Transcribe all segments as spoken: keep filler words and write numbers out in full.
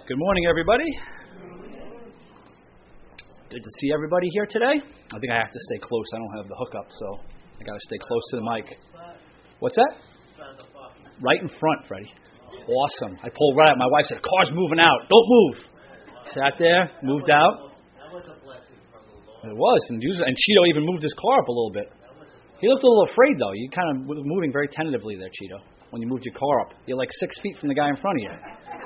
Good morning, everybody. Good to see everybody here today. I think I have to stay close. I don't have the hookup, so I got to stay close to the mic. What's that? Right in front, Freddie. Awesome. I pulled right out. My wife said, "Car's moving out. Don't move." Sat there, moved out. That was a blessing from the Lord. It was, and and Cheeto even moved his car up a little bit. He looked a little afraid, though. You kind of were moving very tentatively there, Cheeto, when you moved your car up. You're like six feet from the guy in front of you.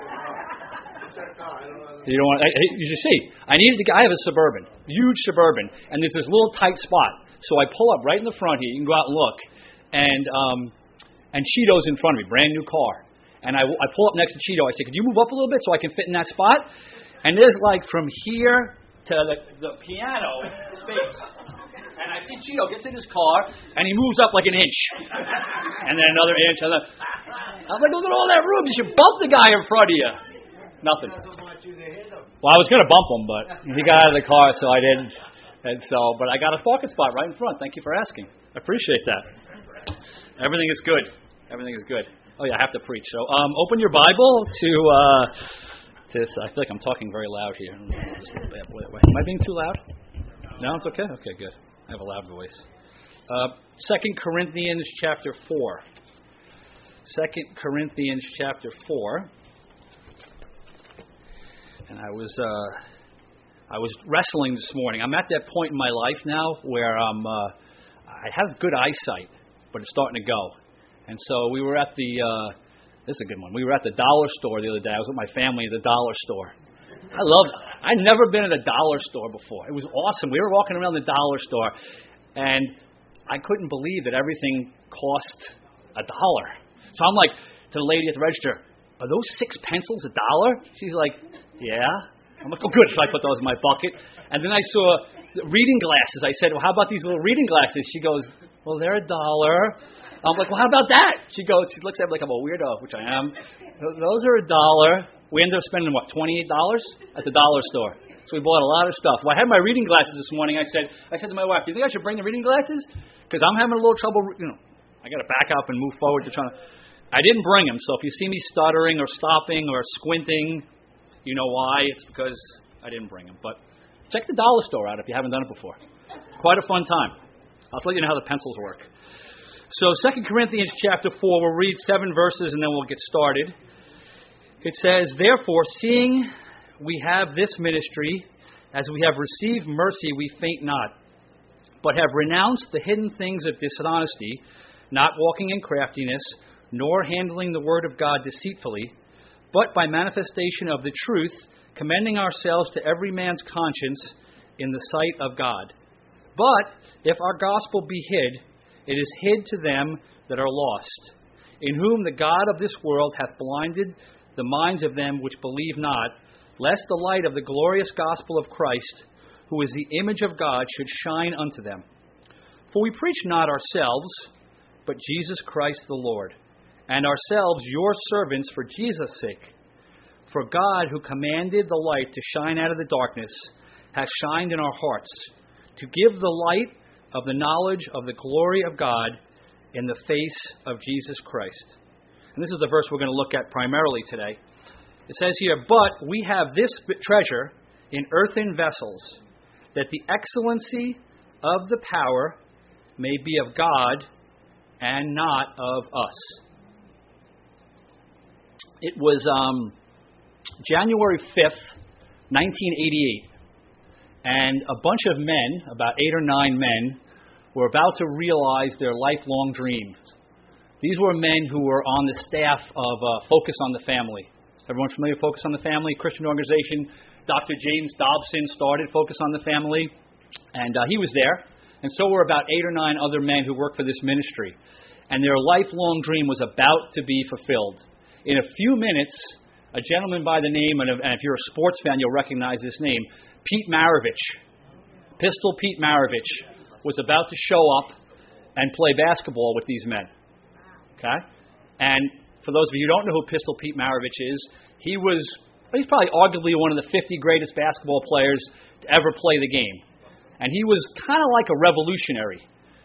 You don't want. I, you should see. I needed to. I have a Suburban, huge Suburban, and there's this little tight spot. So I pull up right in the front here. You can go out and look, and um, and Cheeto's in front of me, brand new car. And I, I pull up next to Cheeto. I say, "Could you move up a little bit so I can fit in that spot?" And there's like from here to the, the piano space. And I see Cheeto gets in his car, and he moves up like an inch. And then another inch. And then, I'm like, "Look at all that room. You should bump the guy in front of you." Nothing. Well, I was going to bump him, but he got out of the car, so I didn't. And so, but I got a parking spot right in front. Thank you for asking. I appreciate that. Everything is good. Everything is good. Oh, yeah, I have to preach. So um, open your Bible to uh, this. I feel like I'm talking very loud here. Just a little bit. Wait, wait. Am I being too loud? No, it's okay? Okay, good. I have a loud voice. Uh, Second Corinthians chapter four. Second Corinthians chapter four. And I was uh, I was wrestling this morning. I'm at that point in my life now where I'm, uh, I have good eyesight, but it's starting to go. And so we were at the, uh, this is a good one, we were at the dollar store the other day. I was with my family at the dollar store. I loved it. I'd never been at a dollar store before. It was awesome. We were walking around the dollar store, and I couldn't believe that everything cost a dollar. So I'm like to the lady at the register, "Are those six pencils a dollar?" She's like, "Yeah." I'm like, "Oh, good." So I put those in my bucket. And then I saw reading glasses. I said, "Well, how about these little reading glasses?" She goes, "Well, they're a dollar." I'm like, "Well, how about that?" She goes, she looks at me like I'm a weirdo, which I am. "Those are a dollar." We ended up spending, what, twenty-eight dollars at the dollar store. So we bought a lot of stuff. Well, I had my reading glasses this morning. I said, I said to my wife, "Do you think I should bring the reading glasses? Because I'm having a little trouble, you know, I got to back up and move forward to trying to." I didn't bring them. So if you see me stuttering or stopping or squinting, you know why. It's because I didn't bring them. But check the dollar store out if you haven't done it before. Quite a fun time. I'll let you know how the pencils work. So Second Corinthians chapter four, we'll read seven verses and then we'll get started. It says, "Therefore, seeing we have this ministry, as we have received mercy, we faint not, but have renounced the hidden things of dishonesty, not walking in craftiness, nor handling the word of God deceitfully, but by manifestation of the truth, commending ourselves to every man's conscience in the sight of God. But if our gospel be hid, it is hid to them that are lost, in whom the God of this world hath blinded the minds of them which believe not, lest the light of the glorious gospel of Christ, who is the image of God, should shine unto them. For we preach not ourselves, but Jesus Christ the Lord, and ourselves your servants for Jesus' sake. For God, who commanded the light to shine out of the darkness, hath shined in our hearts, to give the light of the knowledge of the glory of God in the face of Jesus Christ." And this is the verse we're going to look at primarily today. It says here, "But we have this treasure in earthen vessels, that the excellency of the power may be of God and not of us." It was um, January fifth, nineteen eighty-eight, and a bunch of men, about eight or nine men, were about to realize their lifelong dream. These were men who were on the staff of uh, Focus on the Family. Everyone familiar with Focus on the Family? Christian organization. Doctor James Dobson started Focus on the Family, and uh, he was there. And so were about eight or nine other men who worked for this ministry. And their lifelong dream was about to be fulfilled. In a few minutes, a gentleman by the name, and if you're a sports fan, you'll recognize this name, Pete Maravich, Pistol Pete Maravich, was about to show up and play basketball with these men. Okay? And for those of you who don't know who Pistol Pete Maravich is, he was, he's probably arguably one of the fifty greatest basketball players to ever play the game. And he was kind of like a revolutionary.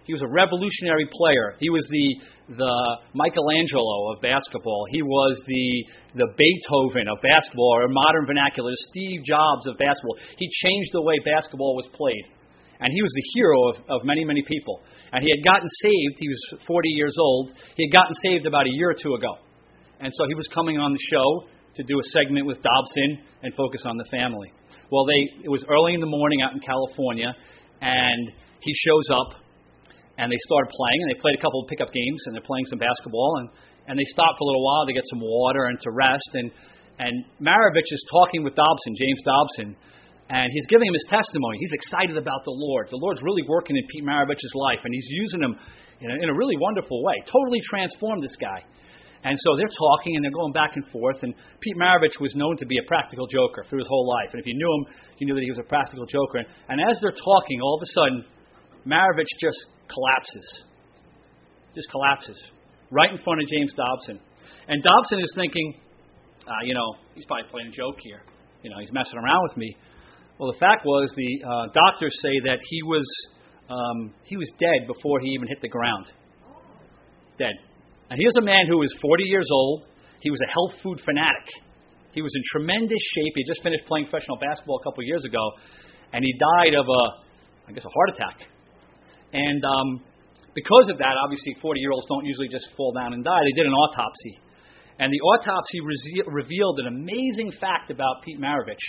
He was a revolutionary player. He was the the Michelangelo of basketball. He was the the Beethoven of basketball, or modern vernacular, the Steve Jobs of basketball. He changed the way basketball was played. And he was the hero of, of many, many people. And he had gotten saved. He was forty years old. He had gotten saved about a year or two ago. And so he was coming on the show to do a segment with Dobson and focus on the family. Well, they it was early in the morning out in California, and he shows up, and they started playing, and they played a couple of pickup games, and they're playing some basketball, and, and they stopped for a little while to get some water and to rest. And, and Maravich is talking with Dobson, James Dobson, and he's giving him his testimony. He's excited about the Lord. The Lord's really working in Pete Maravich's life, and he's using him in a, in a really wonderful way. Totally transformed this guy. And so they're talking, and they're going back and forth, and Pete Maravich was known to be a practical joker through his whole life. And if you knew him, you knew that he was a practical joker. And, and as they're talking, all of a sudden, Maravich just collapses. Just collapses. Right in front of James Dobson. And Dobson is thinking, uh, you know, he's probably playing a joke here. You know, he's messing around with me. Well, the fact was the uh, doctors say that he was um, he was dead before he even hit the ground. Dead. And here's a man who was forty years old. He was a health food fanatic. He was in tremendous shape. He had just finished playing professional basketball a couple of years ago, and he died of a, I guess, a heart attack. And um, because of that, obviously, forty-year-olds don't usually just fall down and die. They did an autopsy. And the autopsy re- revealed an amazing fact about Pete Maravich.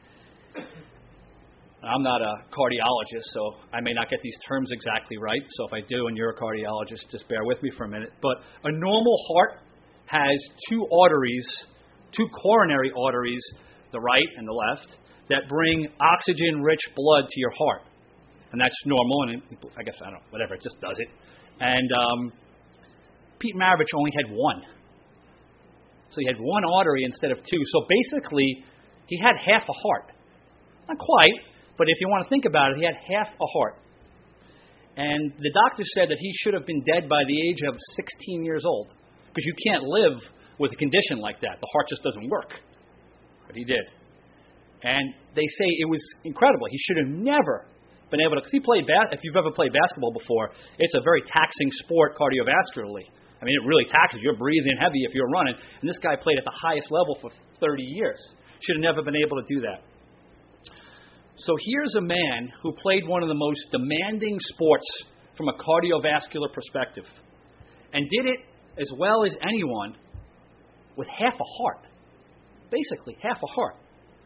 I'm not a cardiologist, so I may not get these terms exactly right. So if I do and you're a cardiologist, just bear with me for a minute. But a normal heart has two arteries, two coronary arteries, the right and the left, that bring oxygen-rich blood to your heart. And that's normal, and it, I guess, I don't know, whatever, it just does it. And um, Pete Maravich only had one. So he had one artery instead of two. So basically, he had half a heart. Not quite, but if you want to think about it, he had half a heart. And the doctor said that he should have been dead by the age of sixteen years old, because you can't live with a condition like that. The heart just doesn't work. But he did. And they say it was incredible. He should have never been able to, because he played, bas- if you've ever played basketball before, it's a very taxing sport cardiovascularly. I mean, it really taxes you. You're breathing heavy if you're running. And this guy played at the highest level for thirty years. Should have never been able to do that. So here's a man who played one of the most demanding sports from a cardiovascular perspective, and did it as well as anyone with half a heart. Basically, half a heart.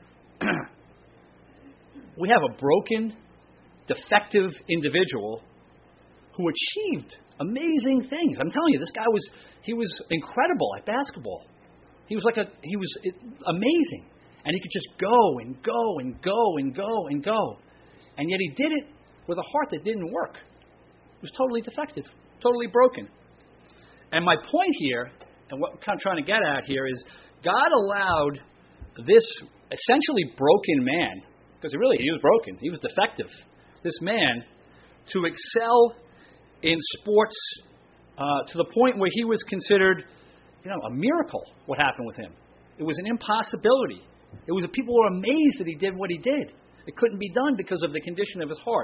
We have a broken, defective individual who achieved amazing things. I'm telling you, this guy was, he was incredible at basketball. He was like a, he was amazing. And he could just go and go and go and go and go. And yet he did it with a heart that didn't work. It was totally defective, totally broken. And my point here, and what I'm kind of trying to get at here, is God allowed this essentially broken man, because really he was broken, he was defective, this man to excel in sports uh, to the point where he was considered, you know, a miracle, what happened with him. It was an impossibility. It was people were amazed that he did what he did. It couldn't be done because of the condition of his heart.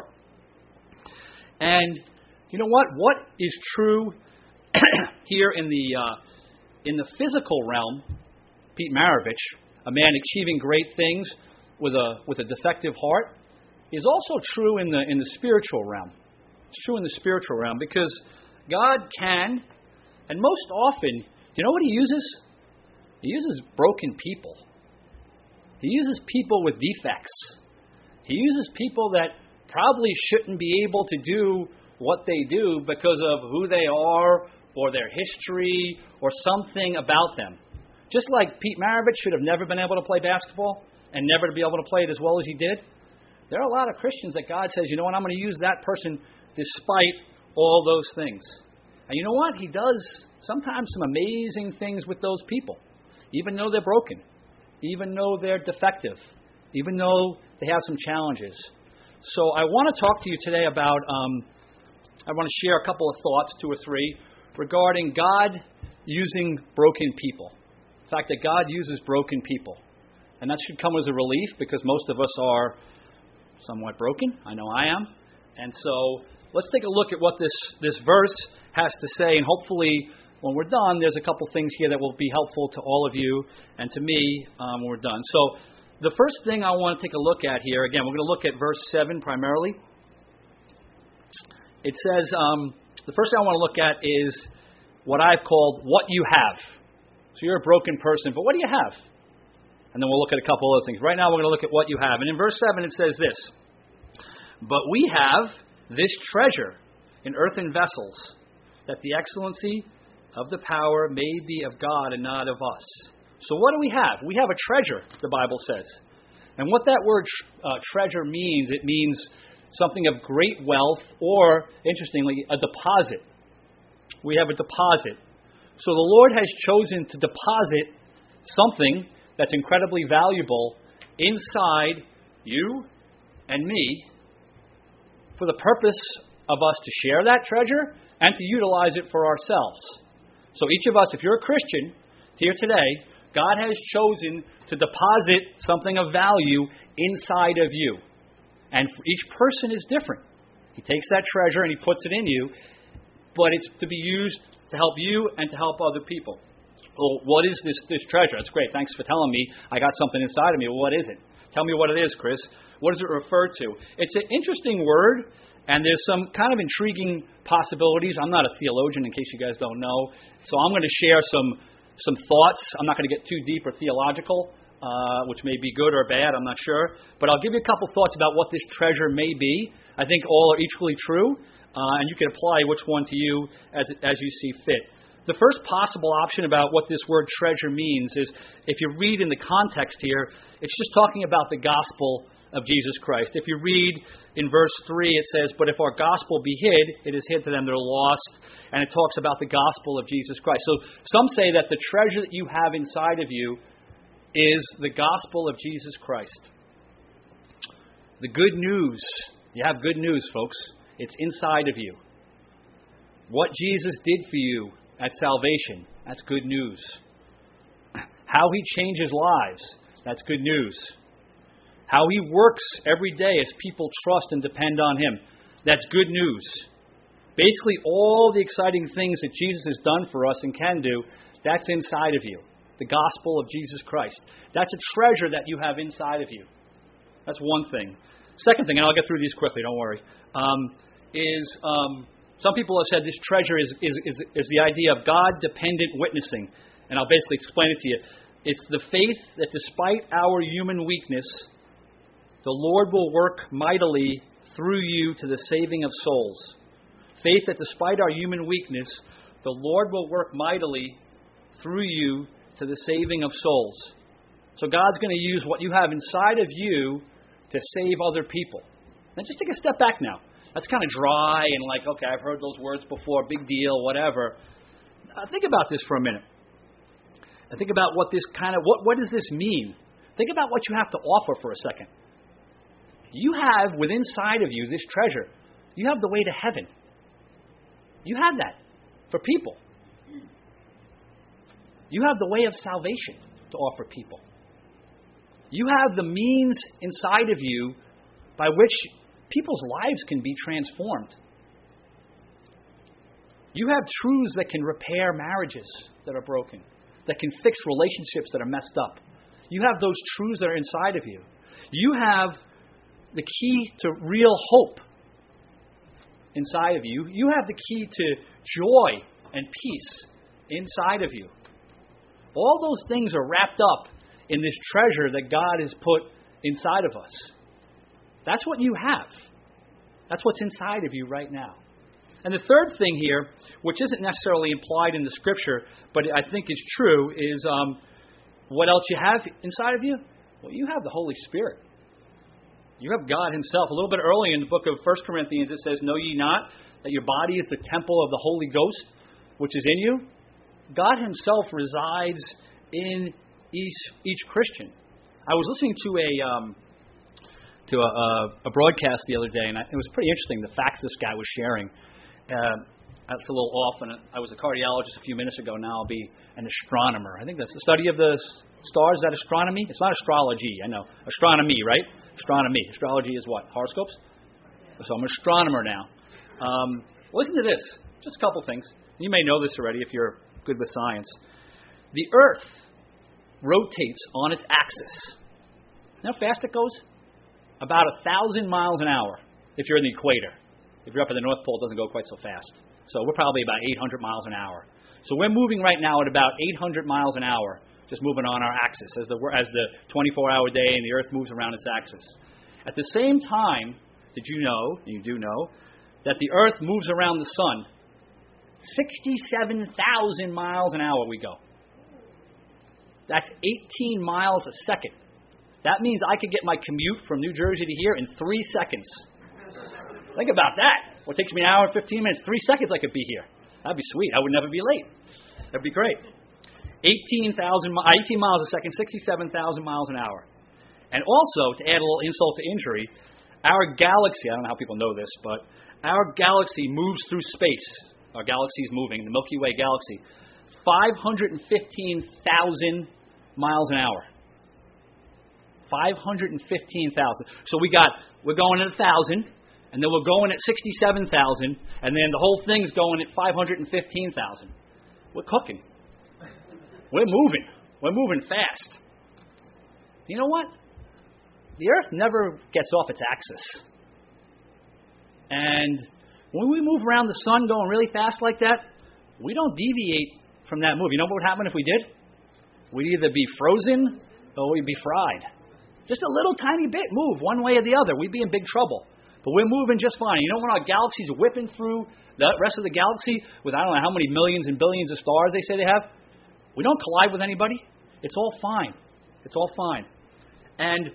And you know what? What is true here in the uh, in the physical realm, Pete Maravich, a man achieving great things with a with a defective heart, is also true in the in the spiritual realm. It's true in the spiritual realm because God can, and most often, do you know what He uses? He uses broken people. He uses people with defects. He uses people that probably shouldn't be able to do what they do because of who they are or their history or something about them. Just like Pete Maravich should have never been able to play basketball and never to be able to play it as well as he did, there are a lot of Christians that God says, you know what, I'm going to use that person despite all those things. And you know what? He does sometimes some amazing things with those people, even though they're broken, even though they're defective, even though they have some challenges. So I want to talk to you today about, um, I want to share a couple of thoughts, two or three, regarding God using broken people. The fact that God uses broken people. And that should come as a relief because most of us are somewhat broken. I know I am. And so let's take a look at what this, this verse has to say, and hopefully when we're done, there's a couple things here that will be helpful to all of you and to me um, when we're done. So the first thing I want to take a look at here, again, we're going to look at verse seven primarily. It says, um, the first thing I want to look at is what I've called what you have. So you're a broken person, but what do you have? And then we'll look at a couple other things. Right now we're going to look at what you have. And in verse seven it says this, but we have this treasure in earthen vessels, that the excellency of the power may be of God and not of us. So what do we have? We have a treasure, the Bible says. And what that word uh, treasure means, it means something of great wealth, or, interestingly, a deposit. We have a deposit. So the Lord has chosen to deposit something that's incredibly valuable inside you and me for the purpose of us to share that treasure and to utilize it for ourselves. So each of us, if you're a Christian here today, God has chosen to deposit something of value inside of you. And each person is different. He takes that treasure and he puts it in you, but it's to be used to help you and to help other people. Well, what is this, this treasure? That's great. Thanks for telling me. I got something inside of me. Well, what is it? Tell me what it is, Chris. What does it refer to? It's an interesting word, and there's some kind of intriguing possibilities. I'm not a theologian, in case you guys don't know, so I'm going to share some some thoughts. I'm not going to get too deep or theological, uh, which may be good or bad, I'm not sure. But I'll give you a couple thoughts about what this treasure may be. I think all are equally true, uh, and you can apply which one to you as as you see fit. The first possible option about what this word treasure means is, if you read in the context here, it's just talking about the gospel of Jesus Christ. If you read in verse three, it says, but if our gospel be hid, it is hid to them that are lost. And it talks about the gospel of Jesus Christ. So some say that the treasure that you have inside of you is the gospel of Jesus Christ. The good news. You have good news, folks. It's inside of you. What Jesus did for you at salvation, that's good news. How he changes lives, that's good news. How he works every day as people trust and depend on him, that's good news. Basically, all the exciting things that Jesus has done for us and can do, that's inside of you. The gospel of Jesus Christ. That's a treasure that you have inside of you. That's one thing. Second thing, and I'll get through these quickly, don't worry, um, is um, some people have said this treasure is, is, is, is the idea of God-dependent witnessing. And I'll basically explain it to you. It's the faith that despite our human weakness, the Lord will work mightily through you to the saving of souls. Faith that despite our human weakness, the Lord will work mightily through you to the saving of souls. So God's going to use what you have inside of you to save other people. Now just take a step back now. That's kind of dry and like, okay, I've heard those words before, big deal, whatever. Uh, think about this for a minute. And think about what this kind of, what, what does this mean? Think about what you have to offer for a second. You have within inside of you this treasure. You have the way to heaven. You have that for people. You have the way of salvation to offer people. You have the means inside of you by which people's lives can be transformed. You have truths that can repair marriages that are broken, that can fix relationships that are messed up. You have those truths that are inside of you. You have the key to real hope inside of you. You have the key to joy and peace inside of you. All those things are wrapped up in this treasure that God has put inside of us. That's what you have. That's what's inside of you right now. And the third thing here, which isn't necessarily implied in the Scripture, but I think is true, is um, what else you have inside of you? Well, you have the Holy Spirit. You have God himself. A little bit earlier in the book of First Corinthians, it says, know ye not that your body is the temple of the Holy Ghost, which is in you? God himself resides in each, each Christian. I was listening to a um, to a, a, a broadcast the other day, and I, it was pretty interesting, the facts this guy was sharing. Uh, that's a little off, and I was a cardiologist a few minutes ago. Now I'll be an astronomer. I think that's the study of the stars. Is that astronomy? It's not astrology, I know. Astronomy, right? Astronomy. Astrology is what? Horoscopes? So I'm an astronomer now. Um, listen to this. Just a couple things. You may know this already if you're good with science. The Earth rotates on its axis. You know how fast it goes? About a thousand miles an hour if you're in the equator. If you're up at the North Pole, it doesn't go quite so fast. So we're probably about eight hundred miles an hour. So we're moving right now at about eight hundred miles an hour, just moving on our axis as the as the twenty-four hour day and the Earth moves around its axis. At the same time, did you know, and you do know, that the Earth moves around the sun sixty-seven thousand miles an hour we go. That's eighteen miles a second. That means I could get my commute from New Jersey to here in three seconds. Think about that. Well, it takes me an hour and fifteen minutes. Three seconds I could be here. That'd be sweet. I would never be late. That'd be great. eighteen thousand, eighteen miles a second, sixty-seven thousand miles an hour. And also, to add a little insult to injury, our galaxy, I don't know how people know this, but our galaxy moves through space. Our galaxy is moving, the Milky Way galaxy, five hundred fifteen thousand miles an hour. five hundred fifteen thousand. So we got, we're going at one thousand, and then we're going at sixty-seven thousand, and then the whole thing's going at five hundred fifteen thousand. We're cooking. We're moving. We're moving fast. You know what? The Earth never gets off its axis. And when we move around the sun going really fast like that, we don't deviate from that move. You know what would happen if we did? We'd either be frozen or we'd be fried. Just a little tiny bit move one way or the other. We'd be in big trouble. But we're moving just fine. You know when our galaxy's whipping through the rest of the galaxy with I don't know how many millions and billions of stars they say they have? We don't collide with anybody. It's all fine. It's all fine. And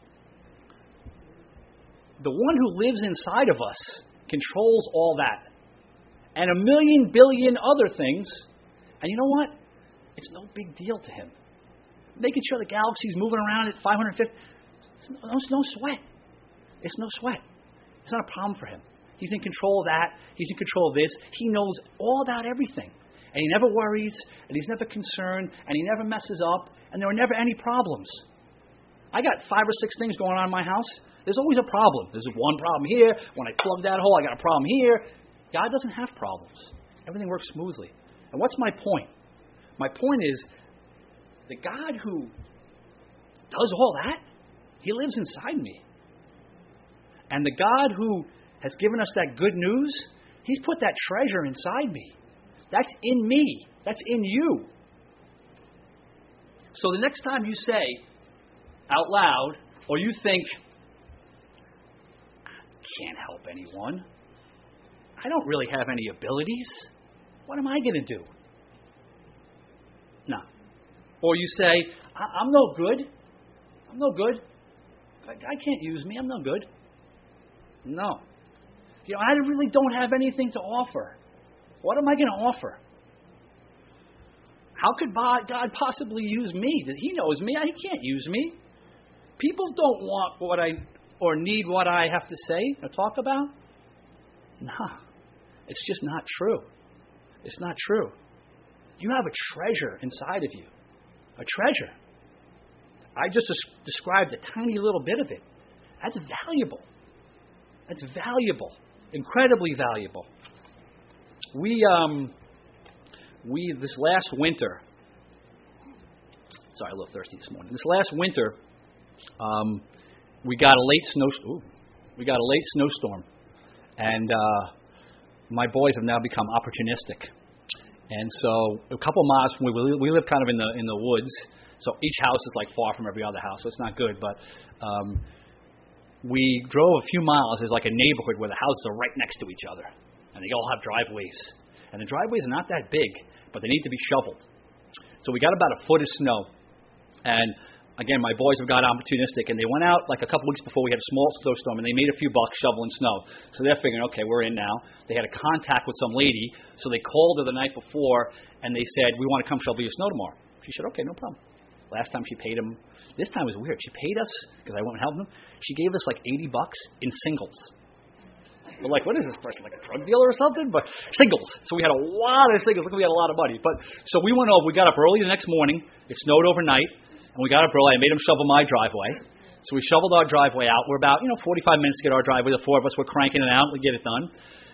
the one who lives inside of us controls all that. And a million billion other things. And you know what? It's no big deal to him. Making sure the galaxy's moving around at five hundred fifty. It's no, it's no sweat. It's no sweat. It's not a problem for him. He's in control of that. He's in control of this. He knows all about everything. And he never worries, and he's never concerned, and he never messes up, and there are never any problems. I got five or six things going on in my house. There's always a problem. There's one problem here. When I plug that hole, I got a problem here. God doesn't have problems. Everything works smoothly. And what's my point? My point is, the God who does all that, He lives inside me. And the God who has given us that good news, He's put that treasure inside me. That's in me. That's in you. So the next time you say out loud, or you think, I can't help anyone. I don't really have any abilities. What am I going to do? No. Or you say, I- I'm no good. I'm no good. God can't use me. I'm no good. No. You know, I really don't have anything to offer. What am I going to offer? How could God possibly use me? He knows me. He can't use me. People don't want what I or need what I have to say or talk about. Nah. It's just not true. It's not true. You have a treasure inside of you. A treasure. I just des- described a tiny little bit of it. That's valuable. That's valuable. Incredibly valuable. We, um, we, this last winter, sorry, a little thirsty this morning. This last winter, um, we got a late snow, ooh, we got a late snowstorm. And, uh, my boys have now become opportunistic. And so a couple miles from where we, we live kind of in the in the woods, so each house is like far from every other house, so it's not good. But um, we drove a few miles. There's like a neighborhood where the houses are right next to each other, and they all have driveways. And the driveways are not that big, but they need to be shoveled. So we got about a foot of snow. And again, my boys have got opportunistic, and they went out like a couple weeks before we had a small snowstorm, and they made a few bucks shoveling snow. So they're figuring, okay, we're in now. They had a contact with some lady, so they called her the night before, and they said, we want to come shovel your snow tomorrow. She said, okay, no problem. Last time she paid them, this time was weird. She paid us, because I went and helped them, she gave us like eighty bucks in singles. We're like, what is this person, like a drug dealer or something? But singles. So we had a lot of singles. Look, we had a lot of money. But so we went over, we got up early the next morning. It snowed overnight. And we got up early. I made them shovel my driveway. So we shoveled our driveway out. We're about, you know, forty-five minutes to get our driveway. The four of us were cranking it out. We get it done.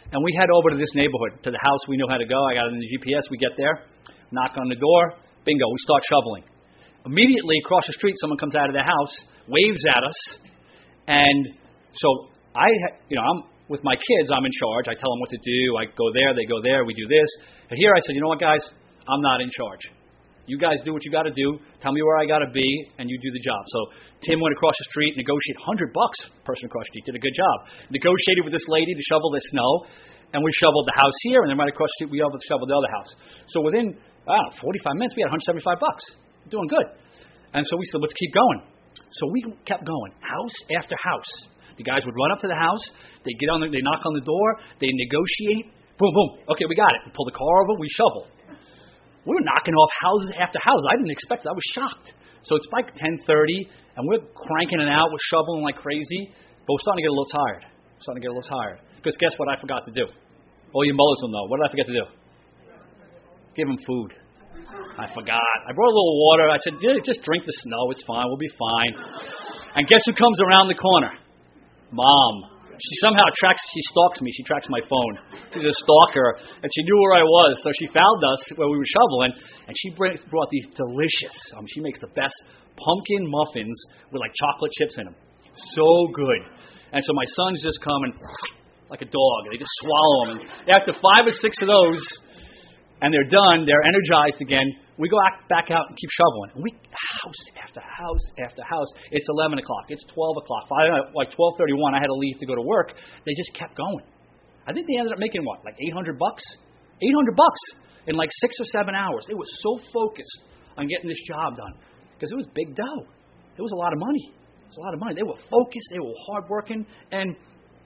And we head over to this neighborhood, to the house we know how to go. I got it in the G P S. We get there, knock on the door, bingo, we start shoveling. Immediately across the street, someone comes out of their house, waves at us, and so I, you know, I'm with my kids. I'm in charge. I tell them what to do. I go there, they go there. We do this. And here I said, you know what, guys, I'm not in charge. You guys do what you got to do. Tell me where I got to be, and you do the job. So Tim went across the street, negotiated one hundred bucks. Person across the street did a good job. Negotiated with this lady to shovel the snow, and we shoveled the house here, and then right across the street we shoveled the other house. So within I don't know, forty-five minutes, we had one hundred seventy-five bucks. Doing good. And so we said, let's keep going. So we kept going, house after house. The guys would run up to the house. They get on, the, they knock on the door. They negotiate. Boom, boom. Okay, we got it. We pull the car over. We shovel. We were knocking off houses after houses. I didn't expect it. I was shocked. So it's like ten thirty, and we're cranking it out. We're shoveling like crazy. But we're starting to get a little tired. We're starting to get a little tired. Because guess what I forgot to do? All you mullahs will know. What did I forget to do? Give them food. I forgot. I brought a little water. I said, just drink the snow. It's fine. We'll be fine. And guess who comes around the corner? Mom. She somehow tracks, she stalks me. She tracks my phone. She's a stalker. And she knew where I was. So she found us where we were shoveling. And she brought these delicious, um, she makes the best pumpkin muffins with like chocolate chips in them. So good. And so my sons just come and like a dog. They just swallow them. And after five or six of those, and they're done, they're energized again, we go back out and keep shoveling. And we house after house after house. It's eleven o'clock. It's twelve o'clock. Finally, like twelve thirty-one, I had to leave to go to work. They just kept going. I think they ended up making what, like eight hundred bucks? eight hundred bucks in like six or seven hours. They were so focused on getting this job done because it was big dough. It was a lot of money. It was a lot of money. They were focused. They were hardworking. And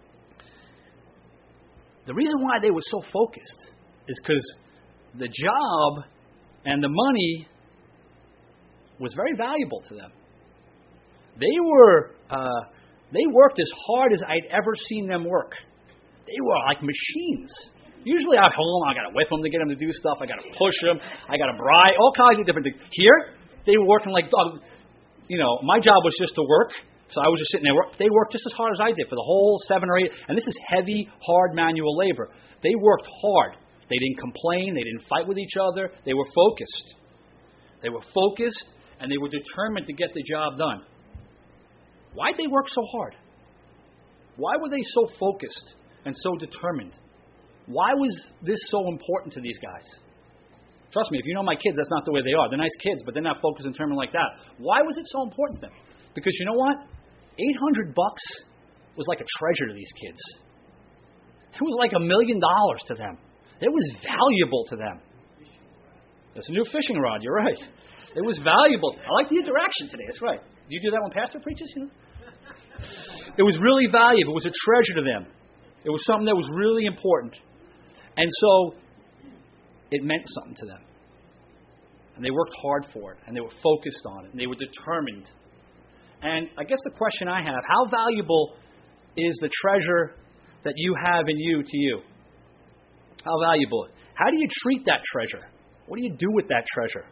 the reason why they were so focused is because the job and the money was very valuable to them. They were uh, they worked as hard as I'd ever seen them work. They were like machines. Usually at home, I got to whip them to get them to do stuff. I got to push them. I got to bribe, all kinds of different things. Here, they were working like dogs. You know, my job was just to work, so I was just sitting there. They worked just as hard as I did for the whole seven or eight. And this is heavy, hard manual labor. They worked hard. They didn't complain. They didn't fight with each other. They were focused. They were focused, and they were determined to get the job done. Why'd they work so hard? Why were they so focused and so determined? Why was this so important to these guys? Trust me, if you know my kids, that's not the way they are. They're nice kids, but they're not focused and determined like that. Why was it so important to them? Because you know what? eight hundred bucks was like a treasure to these kids. It was like a million dollars to them. It was valuable to them. It's a new fishing rod, you're right. It was valuable. I like the interaction today, that's right. Do you do that when Pastor preaches? You know? It was really valuable. It was a treasure to them. It was something that was really important. And so it meant something to them. And they worked hard for it. And they were focused on it. And they were determined. And I guess the question I have, how valuable is the treasure that you have in you to you? How valuable? How do you treat that treasure? What do you do with that treasure?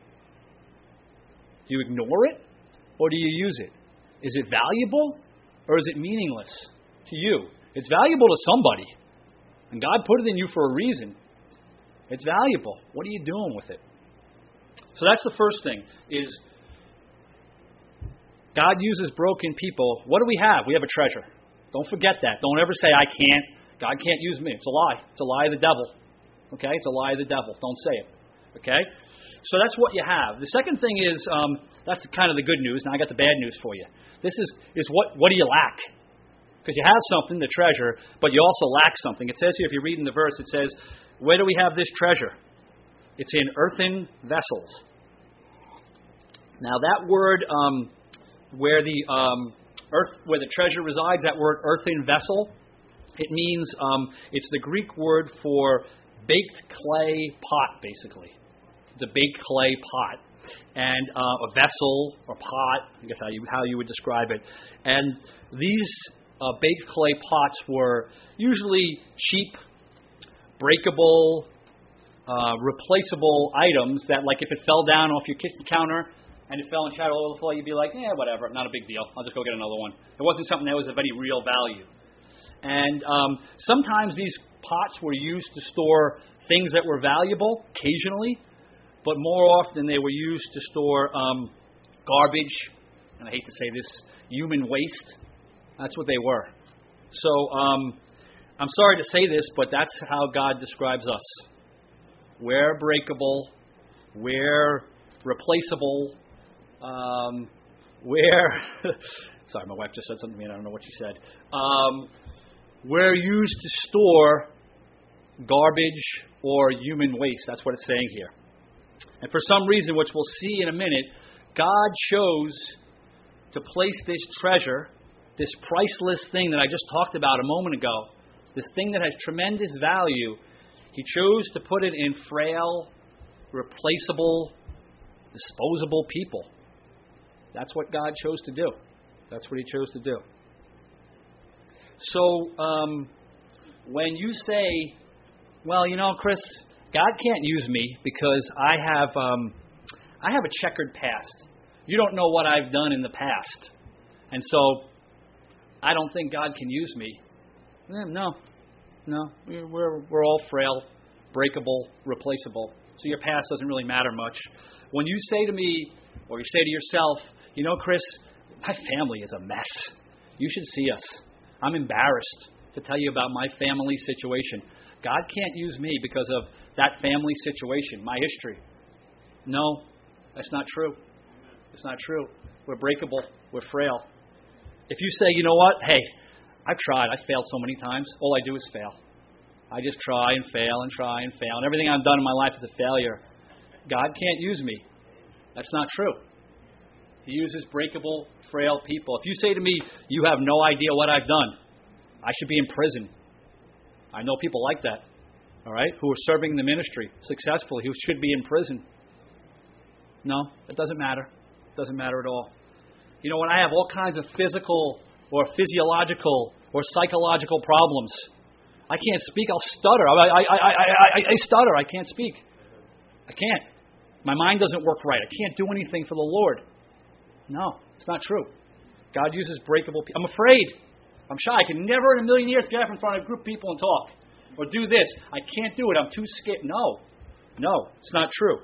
Do you ignore it? Or do you use it? Is it valuable? Or is it meaningless to you? It's valuable to somebody. And God put it in you for a reason. It's valuable. What are you doing with it? So that's the first thing, is God uses broken people. What do we have? We have a treasure. Don't forget that. Don't ever say, I can't. God can't use me. It's a lie. It's a lie of the devil. Okay? It's a lie of the devil. Don't say it. Okay? So that's what you have. The second thing is, um, that's kind of the good news. Now I got the bad news for you. This is, is what, what do you lack? Because you have something, the treasure, but you also lack something. It says here, if you read in the verse, it says, where do we have this treasure? It's in earthen vessels. Now that word, um, where the um, earth, where the treasure resides, that word earthen vessel, it means, um, it's the Greek word for baked clay pot, basically. It's a baked clay pot. And uh, a vessel or pot, I guess how you, how you would describe it. And these uh, baked clay pots were usually cheap, breakable, uh, replaceable items that, like, if it fell down off your kitchen counter and it fell and shattered all over the floor, you'd be like, yeah, whatever, not a big deal. I'll just go get another one. It wasn't something that was of any real value. And um, sometimes these pots were used to store things that were valuable, occasionally, but more often they were used to store um, garbage, and I hate to say this, human waste. That's what they were. So um, I'm sorry to say this, but that's how God describes us. We're breakable, we're replaceable, um, we're... sorry, my wife just said something to me and I don't know what she said. Um, we're used to store garbage or human waste. That's what it's saying here. And for some reason, which we'll see in a minute, God chose to place this treasure, this priceless thing that I just talked about a moment ago, this thing that has tremendous value, He chose to put it in frail, replaceable, disposable people. That's what God chose to do. That's what He chose to do. So, um, when you say, well, you know, Chris, God can't use me because I have um, I have a checkered past. You don't know what I've done in the past. And so, I don't think God can use me. No, no. We're, we're all frail, breakable, replaceable. So your past doesn't really matter much. When you say to me, or you say to yourself, you know, Chris, my family is a mess. You should see us. I'm embarrassed to tell you about my family situation. God can't use me because of that family situation, my history. No, that's not true. It's not true. We're breakable. We're frail. If you say, you know what, hey, I've tried. I've failed so many times. All I do is fail. I just try and fail and try and fail. And everything I've done in my life is a failure. God can't use me. That's not true. He uses breakable, frail people. If you say to me, you have no idea what I've done, I should be in prison. I know people like that, all right, who are serving the ministry successfully, who should be in prison. No, it doesn't matter. It doesn't matter at all. You know, when I have all kinds of physical or physiological or psychological problems, I can't speak, I'll stutter. I, I, I, I, I, I stutter. I can't speak. I can't. My mind doesn't work right. I can't do anything for the Lord. No, it's not true. God uses breakable people. I'm afraid. I'm shy. I can never in a million years get up in front of a group of people and talk. Or do this. I can't do it. I'm too scared. No. No, it's not true.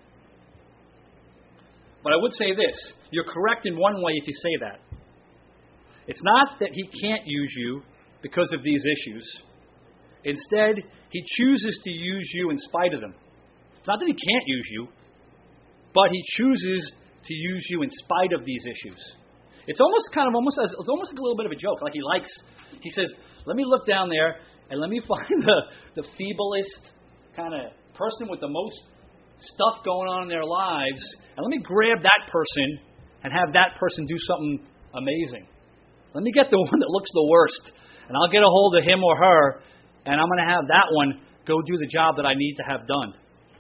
But I would say this. You're correct in one way if you say that. It's not that He can't use you because of these issues. Instead, He chooses to use you in spite of them. It's not that He can't use you, but He chooses to use you in spite of these issues. It's almost kind of almost as, it's almost like a little bit of a joke. Like He likes, He says, let me look down there and let me find the, the feeblest kind of person with the most stuff going on in their lives, and let me grab that person and have that person do something amazing. Let me get the one that looks the worst, and I'll get a hold of him or her, and I'm going to have that one go do the job that I need to have done.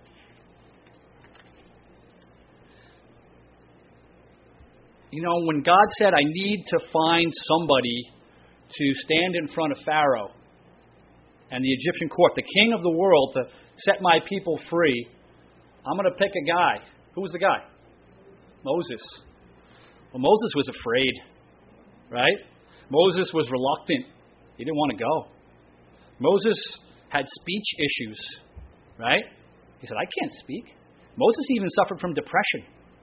You know, when God said, I need to find somebody to stand in front of Pharaoh and the Egyptian court, the king of the world, to set my people free, I'm going to pick a guy. Who was the guy? Moses. Well, Moses was afraid, right? Moses was reluctant. He didn't want to go. Moses had speech issues, right? He said, I can't speak. Moses even suffered from depression.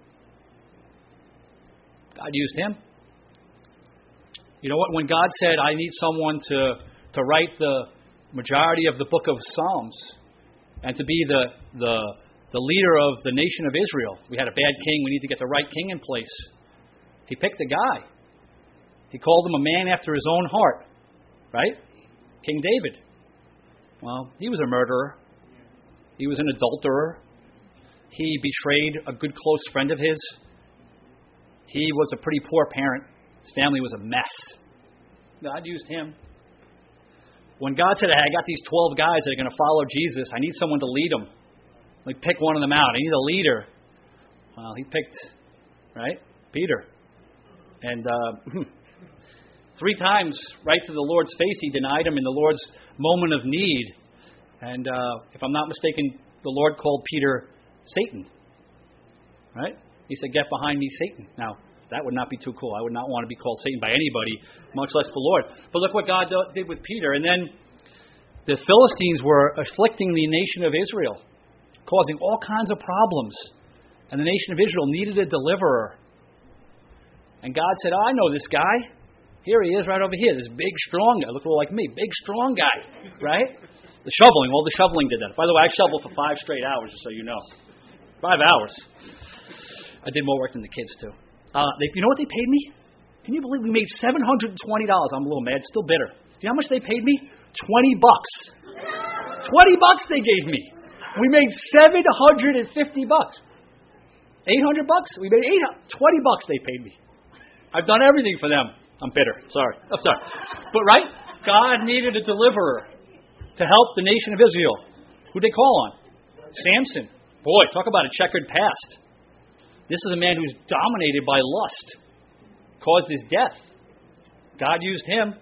God used him. You know what? When God said, I need someone to, to write the majority of the book of Psalms and to be the, the, the leader of the nation of Israel, we had a bad king. We need to get the right king in place. He picked a guy. He called him a man after his own heart, right? King David. Well, he was a murderer. He was an adulterer. He betrayed a good close friend of his. He was a pretty poor parent. His family was a mess. God used him. When God said, hey, I got these twelve guys that are going to follow Jesus, I need someone to lead them. Let me pick one of them out. I need a leader. Well, he picked, right, Peter. And uh, three times, right to the Lord's face, he denied him in the Lord's moment of need. And uh, if I'm not mistaken, the Lord called Peter Satan. Right? He said, get behind me, Satan. Now, That would not be too cool. I would not want to be called Satan by anybody, much less the Lord. But look what God did with Peter. And then the Philistines were afflicting the nation of Israel, causing all kinds of problems. And the nation of Israel needed a deliverer. And God said, oh, I know this guy. Here he is right over here, this big, strong guy. Look a little like me, big, strong guy, right? The shoveling, well, the shoveling did that. By the way, I shoveled for five straight hours, just so you know. Five hours. I did more work than the kids, too. Uh, they, you know what they paid me? Can you believe we made seven hundred twenty dollars? I'm a little mad, still bitter. Do you know how much they paid me? twenty bucks. twenty bucks they gave me. We made seven hundred fifty bucks. eight hundred bucks? We made eight hundred, twenty bucks they paid me. I've done everything for them. I'm bitter. Sorry. I'm sorry. But right? God needed a deliverer to help the nation of Israel. Who'd they call on? Samson. Boy, talk about a checkered past. This is a man who's dominated by lust. Caused his death. God used him.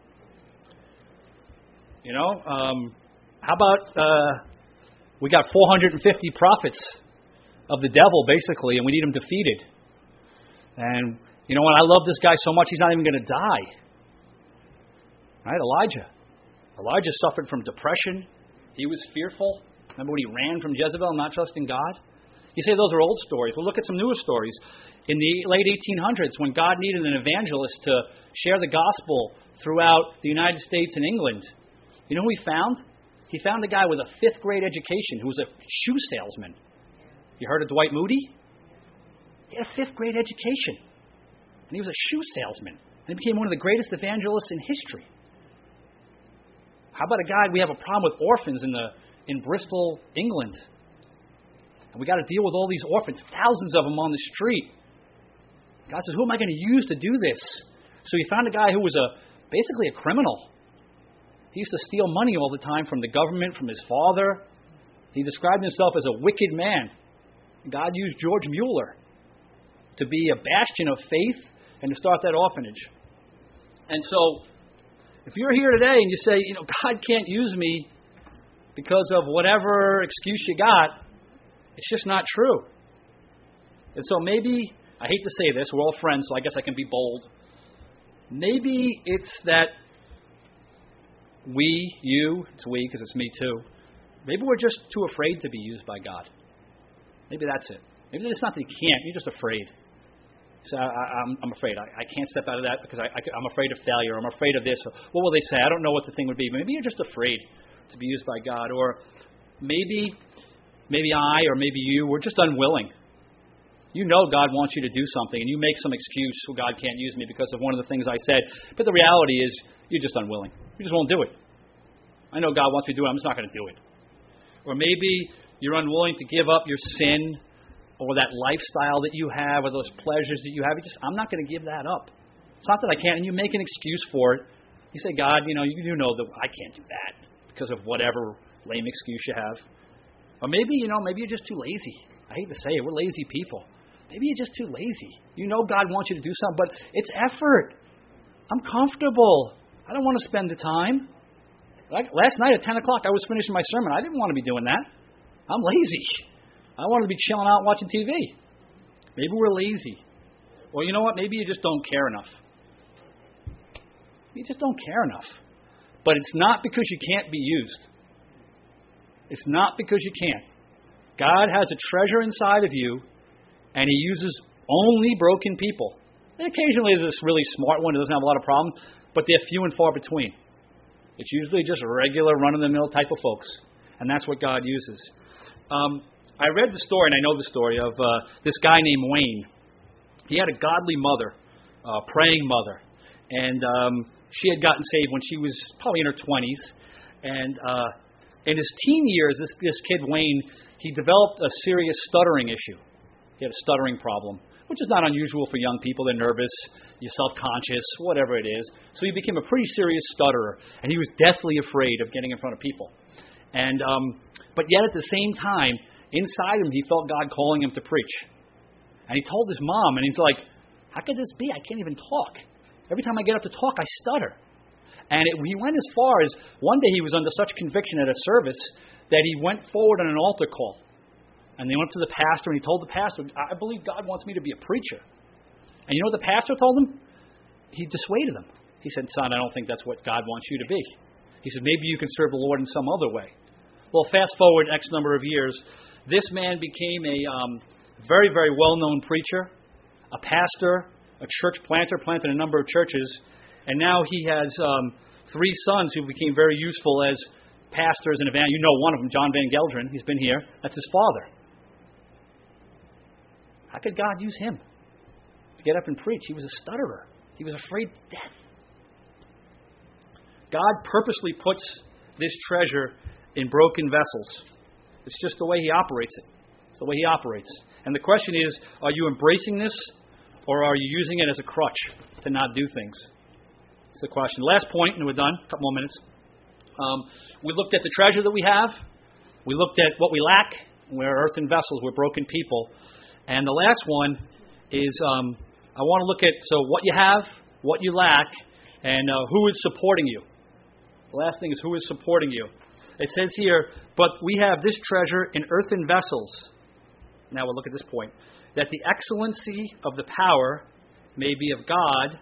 You know, um, how about uh, we got four hundred fifty prophets of the devil, basically, and we need them defeated. And you know what? I love this guy so much, he's not even going to die. Right? Elijah. Elijah suffered from depression. He was fearful. Remember when he ran from Jezebel, not trusting God? You say those are old stories. Well, look at some newer stories. In the late eighteen hundreds, when God needed an evangelist to share the gospel throughout the United States and England, you know who he found? He found a guy with a fifth grade education who was a shoe salesman. You heard of Dwight Moody? He had a fifth grade education. And he was a shoe salesman. And he became one of the greatest evangelists in history. How about a guy, we have a problem with orphans in the in Bristol, England. And we got to deal with all these orphans, thousands of them on the street. God says, who am I going to use to do this? So he found a guy who was a basically a criminal. He used to steal money all the time from the government, from his father. He described himself as a wicked man. God used George Mueller to be a bastion of faith and to start that orphanage. And so, if you're here today and you say, you know, God can't use me because of whatever excuse you got, it's just not true. And so maybe, I hate to say this, we're all friends, so I guess I can be bold. Maybe it's that we, you, it's we because it's me too, maybe we're just too afraid to be used by God. Maybe that's it. Maybe it's not that you can't, you're just afraid. So I, I'm, I'm afraid. I, I can't step out of that because I, I, I'm afraid of failure. I'm afraid of this. What will they say? I don't know what the thing would be. Maybe you're just afraid to be used by God. Or maybe maybe I or maybe you, we're just unwilling. You know God wants you to do something, and you make some excuse, well, God can't use me because of one of the things I said. But the reality is you're just unwilling. You just won't do it. I know God wants me to do it. I'm just not going to do it. Or maybe you're unwilling to give up your sin or that lifestyle that you have, or those pleasures that you have. You just, I'm not going to give that up. It's not that I can't, and you make an excuse for it. You say, God, you know, you, you know that I can't do that because of whatever lame excuse you have. Or maybe, you know, maybe you're just too lazy. I hate to say it, we're lazy people. Maybe you're just too lazy. You know God wants you to do something, but it's effort. I'm comfortable. I don't want to spend the time. Like last night at ten o'clock, I was finishing my sermon. I didn't want to be doing that. I'm lazy. I want to be chilling out watching T V. Maybe we're lazy. Or you know what? Maybe you just don't care enough. You just don't care enough. But it's not because you can't be used. It's not because you can't. God has a treasure inside of you, and He uses only broken people. And occasionally there's this really smart one who doesn't have a lot of problems, but they're few and far between. It's usually just regular, run-of-the-mill type of folks. And that's what God uses. Um... I read the story, and I know the story, of uh, this guy named Wayne. He had a godly mother, a praying mother. And um, she had gotten saved when she was probably in her twenties. And uh, in his teen years, this, this kid, Wayne, he developed a serious stuttering issue. He had a stuttering problem, which is not unusual for young people. They're nervous, you're self-conscious, whatever it is. So he became a pretty serious stutterer, and he was deathly afraid of getting in front of people. And um, but yet at the same time, inside him, he felt God calling him to preach. And he told his mom, and he's like, how could this be? I can't even talk. Every time I get up to talk, I stutter. And it, he went as far as, one day he was under such conviction at a service that he went forward on an altar call. And they went to the pastor, and he told the pastor, I believe God wants me to be a preacher. And you know what the pastor told him? He dissuaded him. He said, son, I don't think that's what God wants you to be. He said, maybe you can serve the Lord in some other way. Well, fast forward X number of years, this man became a um, very, very well-known preacher, a pastor, a church planter, planted a number of churches, and now he has um, three sons who became very useful as pastors and evangelists. You know one of them, John Van Gelderen. He's been here. That's his father. How could God use him to get up and preach? He was a stutterer. He was afraid to death. God purposely puts this treasure in broken vessels. It's just the way He operates it. It's the way He operates. And the question is, are you embracing this, or are you using it as a crutch to not do things? That's the question. Last point, and we're done. A couple more minutes. Um, we looked at the treasure that we have. We looked at what we lack. We're earthen vessels. We're broken people. And the last one is um, I want to look at so what you have, what you lack, and uh, who is supporting you. The last thing is who is supporting you. It says here, but we have this treasure in earthen vessels. Now we'll look at this point. That the excellency of the power may be of God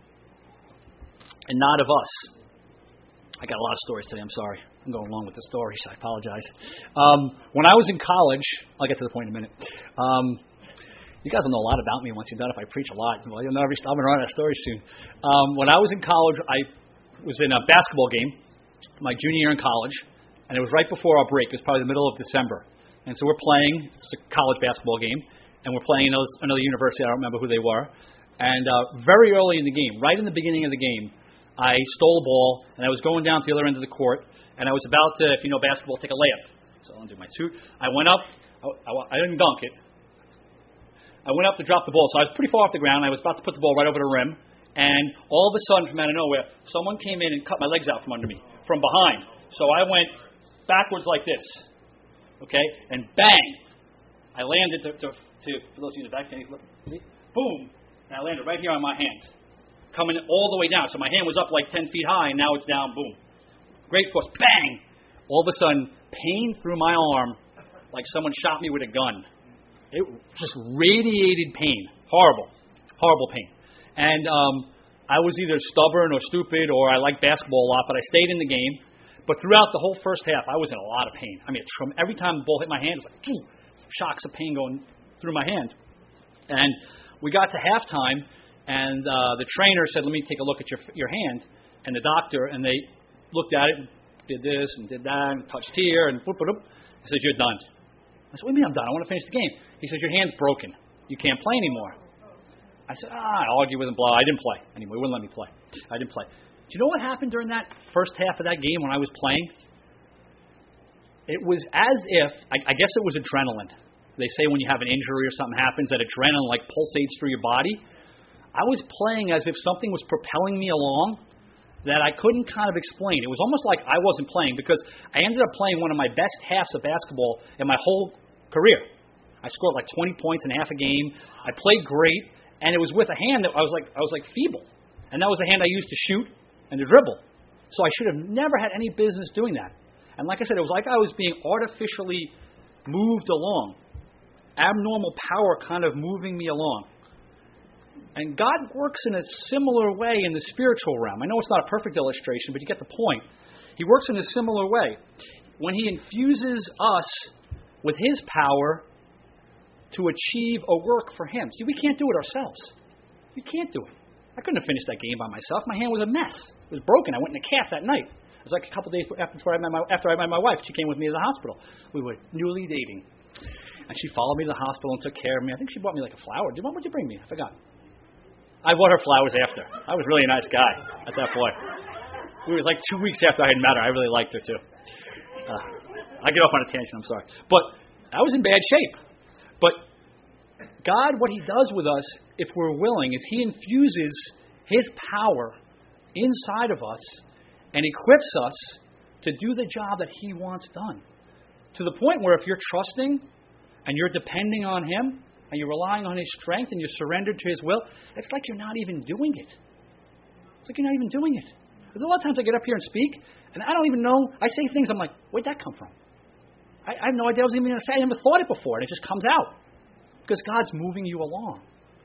and not of us. I got a lot of stories today, I'm sorry. I'm going along with the stories, I apologize. Um, when I was in college, I'll get to the point in a minute. Um, you guys will know a lot about me once you're done if I preach a lot. Well, you'll never be stopping around that story soon. Um, when I was in college, I was in a basketball game, my junior year in college, and it was right before our break. It was probably the middle of December. And so we're playing, it's a college basketball game, and we're playing another, another university, I don't remember who they were. And uh, very early in the game, right in the beginning of the game, I stole a ball, and I was going down to the other end of the court, and I was about to, if you know basketball, take a layup. So I undo my suit. I went up. I, I, I didn't dunk it. I went up to drop the ball, so I was pretty far off the ground. I was about to put the ball right over the rim, and all of a sudden, from out of nowhere, someone came in and cut my legs out from under me, from behind. So I went backwards like this, okay, and bang! I landed to, to, to for those of you in the back, can you look? See? Boom! And I landed right here on my hand, coming all the way down. So my hand was up like ten feet high, and now it's down. Boom! Great force. Bang! All of a sudden, pain through my arm, like someone shot me with a gun. It just radiated pain. Horrible, horrible pain. And um, I was either stubborn or stupid, or I liked basketball a lot, but I stayed in the game. But throughout the whole first half, I was in a lot of pain. I mean, every time the ball hit my hand, it was like, Phew! Shocks of pain going through my hand. And we got to halftime, and uh, the trainer said, let me take a look at your your hand. And the doctor, and they looked at it and did this and did that and touched here and whoop, whoop, whoop. He said, you're done. I said, what do you mean I'm done? I want to finish the game. He says, your hand's broken. You can't play anymore. I said, ah, I argued with him, blah. I didn't play anymore. He wouldn't let me play. I didn't play. Do you know what happened during that first half of that game when I was playing? It was as if, I, I guess it was adrenaline. They say when you have an injury or something happens, that adrenaline like pulsates through your body. I was playing as if something was propelling me along that I couldn't kind of explain. It was almost like I wasn't playing because I ended up playing one of my best halves of basketball in my whole career. I scored like twenty points in half a game. I played great, and it was with a hand that I was like I was like feeble, and that was the hand I used to shoot and to dribble. So I should have never had any business doing that. And like I said, it was like I was being artificially moved along, abnormal power kind of moving me along. And God works in a similar way in the spiritual realm. I know it's not a perfect illustration, but you get the point. He works in a similar way. When He infuses us with His power to achieve a work for Him. See, we can't do it ourselves. We can't do it. I couldn't have finished that game by myself. My hand was a mess. It was broken. I went in a cast that night. It was like a couple days after I met my, after I met my wife. She came with me to the hospital. We were newly dating. And she followed me to the hospital and took care of me. I think she bought me like a flower. Did what would you bring me? I forgot. I bought her flowers after. I was really a nice guy at that point. It was like two weeks after I had met her. I really liked her too. Uh, I get off on a tangent, I'm sorry. But I was in bad shape. But God, what He does with us, if we're willing, is He infuses His power inside of us and equips us to do the job that He wants done. To the point where if you're trusting and you're depending on Him, and you're relying on His strength, and you're surrendered to His will, it's like you're not even doing it. It's like you're not even doing it. There's a lot of times I get up here and speak, and I don't even know. I say things, I'm like, where'd that come from? I, I have no idea I was even going to say it. I never thought it before, and it just comes out. Because God's moving you along.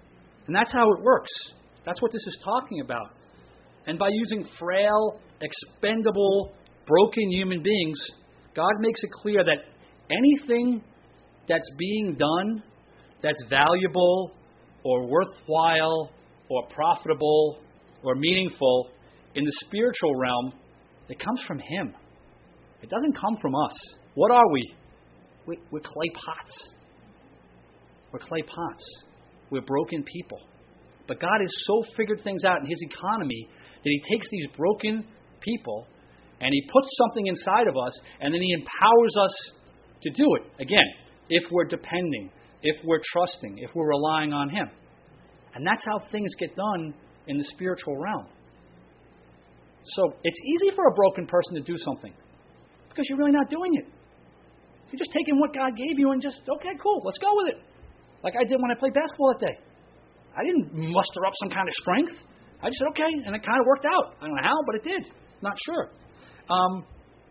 And that's how it works. That's what this is talking about. And by using frail, expendable, broken human beings, God makes it clear that anything that's being done that's valuable or worthwhile or profitable or meaningful in the spiritual realm, it comes from Him. It doesn't come from us. What are we? we we're clay pots. We're clay pots. We're broken people. But God has so figured things out in His economy that He takes these broken people and He puts something inside of us, and then He empowers us to do it. Again, if we're depending, if we're trusting, if we're relying on Him. And that's how things get done in the spiritual realm. So it's easy for a broken person to do something because you're really not doing it. You're just taking what God gave you and just, okay, cool, let's go with it. Like I did when I played basketball that day. I didn't muster up some kind of strength. I just said, okay, and it kind of worked out. I don't know how, but it did. Not sure. Um,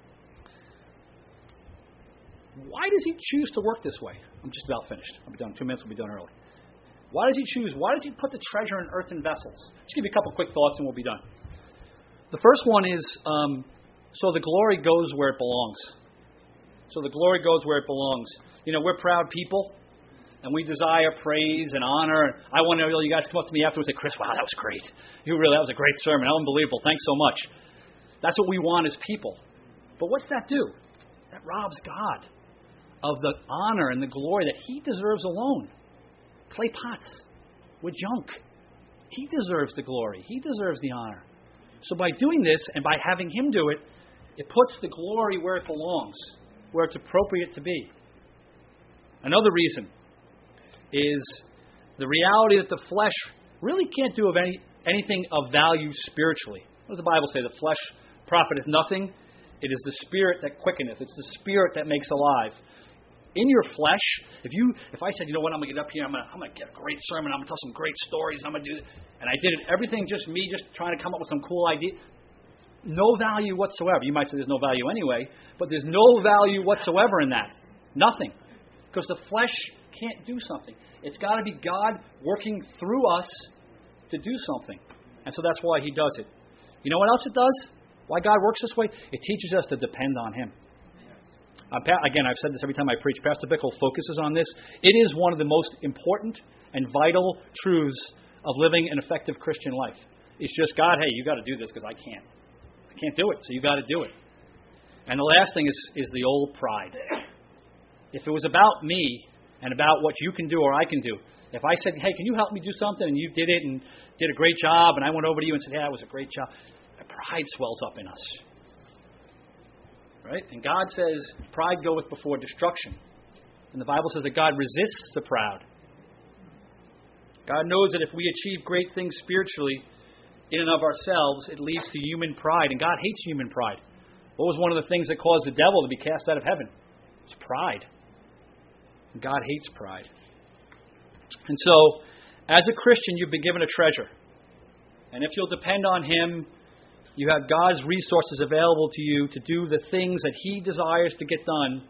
why does He choose to work this way? I'm just about finished. I'll be done in two minutes. We'll be done early. Why does He choose? Why does He put the treasure in earthen vessels? Just give you a couple quick thoughts and we'll be done. The first one is, um, so the glory goes where it belongs. So the glory goes where it belongs. You know, we're proud people, and we desire praise and honor. I want to know you guys come up to me afterwards and say, Chris, wow, that was great. You really, that was a great sermon. Unbelievable. Thanks so much. That's what we want as people. But what's that do? That robs God of the honor and the glory that He deserves alone. Clay pots with junk. He deserves the glory. He deserves the honor. So by doing this and by having Him do it, it puts the glory where it belongs, where it's appropriate to be. Another reason is the reality that the flesh really can't do of any anything of value spiritually. What does the Bible say? The flesh profiteth nothing. It is the Spirit that quickeneth. It's the Spirit that makes alive. In your flesh, if you, if I said, you know what, I'm going to get up here, I'm going to, I'm going to get a great sermon, I'm going to tell some great stories, I'm going to do, and I did it, everything just me, just trying to come up with some cool idea, no value whatsoever. You might say there's no value anyway, but there's no value whatsoever in that. Nothing. Because the flesh can't do something. It's got to be God working through us to do something. And so that's why He does it. You know what else it does? Why God works this way? It teaches us to depend on Him. Uh, again, I've said this every time I preach. Pastor Bickle focuses on this. It is one of the most important and vital truths of living an effective Christian life. It's just, God, hey, you got to do this because I can't. I can't do it, so you got to do it. And the last thing is, is the old pride. If it was about me and about what you can do or I can do, if I said, hey, can you help me do something, and you did it and did a great job, and I went over to you and said, yeah, it was a great job, pride swells up in us. Right? And God says, pride goeth before destruction. And the Bible says that God resists the proud. God knows that if we achieve great things spiritually in and of ourselves, it leads to human pride. And God hates human pride. What was one of the things that caused the devil to be cast out of heaven? It's pride. And God hates pride. And so, as a Christian, you've been given a treasure. And if you'll depend on Him, you have God's resources available to you to do the things that He desires to get done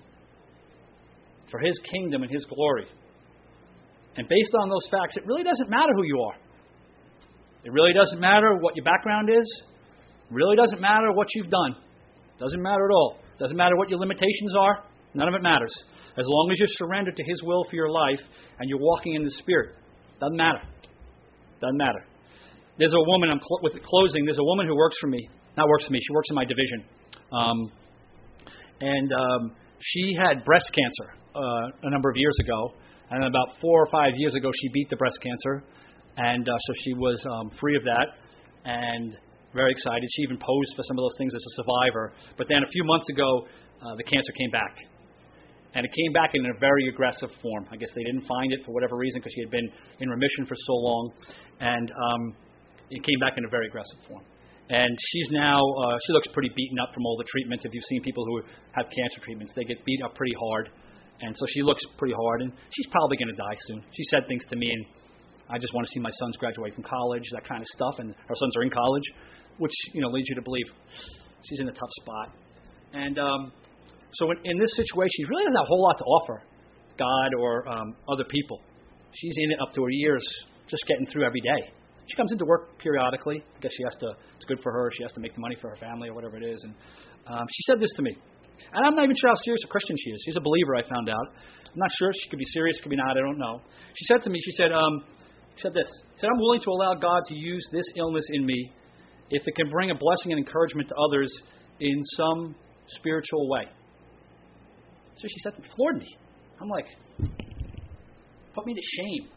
for His kingdom and His glory. And based on those facts, it really doesn't matter who you are. It really doesn't matter what your background is. It really doesn't matter what you've done. It doesn't matter at all. It doesn't matter what your limitations are. None of it matters. As long as you're surrendered to His will for your life and you're walking in the Spirit. Doesn't matter. Doesn't matter. There's a woman, I'm cl- with the closing, there's a woman who works for me. Not works for me, she works in my division. Um, and um, she had breast cancer uh, a number of years ago. And about four or five years ago, she beat the breast cancer. And uh, so she was um, free of that and very excited. She even posed for some of those things as a survivor. But then a few months ago, uh, the cancer came back. And it came back in a very aggressive form. I guess they didn't find it for whatever reason because she had been in remission for so long. And um, it came back in a very aggressive form. And she's now, uh, she looks pretty beaten up from all the treatments. If you've seen people who have cancer treatments, they get beat up pretty hard. And so she looks pretty hard. And she's probably going to die soon. She said things to me, and I just want to see my sons graduate from college, that kind of stuff. And her sons are in college, which, you know, leads you to believe she's in a tough spot. And um, so in, in this situation, she really doesn't have a whole lot to offer God or um, other people. She's in it up to her ears just getting through every day. She comes into work periodically. I guess she has to. It's good for her. She has to make the money for her family or whatever it is. And um, she said this to me. And I'm not even sure how serious a Christian she is. She's a believer, I found out. I'm not sure. She could be serious, could be not. I don't know. She said to me, she said, um, she said this. She said, I'm willing to allow God to use this illness in me if it can bring a blessing and encouragement to others in some spiritual way. So she said, it floored me. I'm like, put me to shame.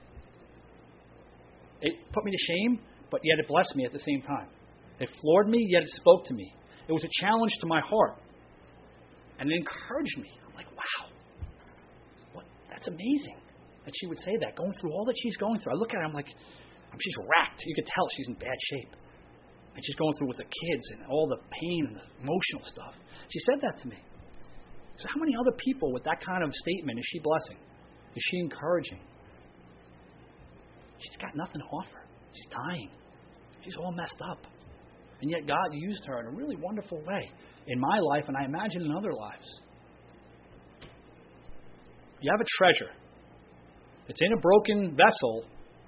It put me to shame, but yet it blessed me at the same time. It floored me, yet it spoke to me. It was a challenge to my heart. And it encouraged me. I'm like, wow, what? That's amazing that she would say that, going through all that she's going through. I look at her, I'm like, she's racked. You could tell she's in bad shape. And she's going through with the kids and all the pain and the emotional stuff. She said that to me. So how many other people with that kind of statement is she blessing? Is she encouraging? She's got nothing to offer. She's dying. She's all messed up. And yet God used her in a really wonderful way in my life, and I imagine in other lives. You have a treasure. It's in a broken vessel,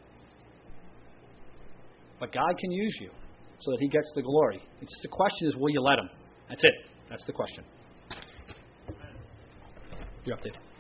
but God can use you so that He gets the glory. It's the question is, will you let Him? That's it. That's the question. You're updated.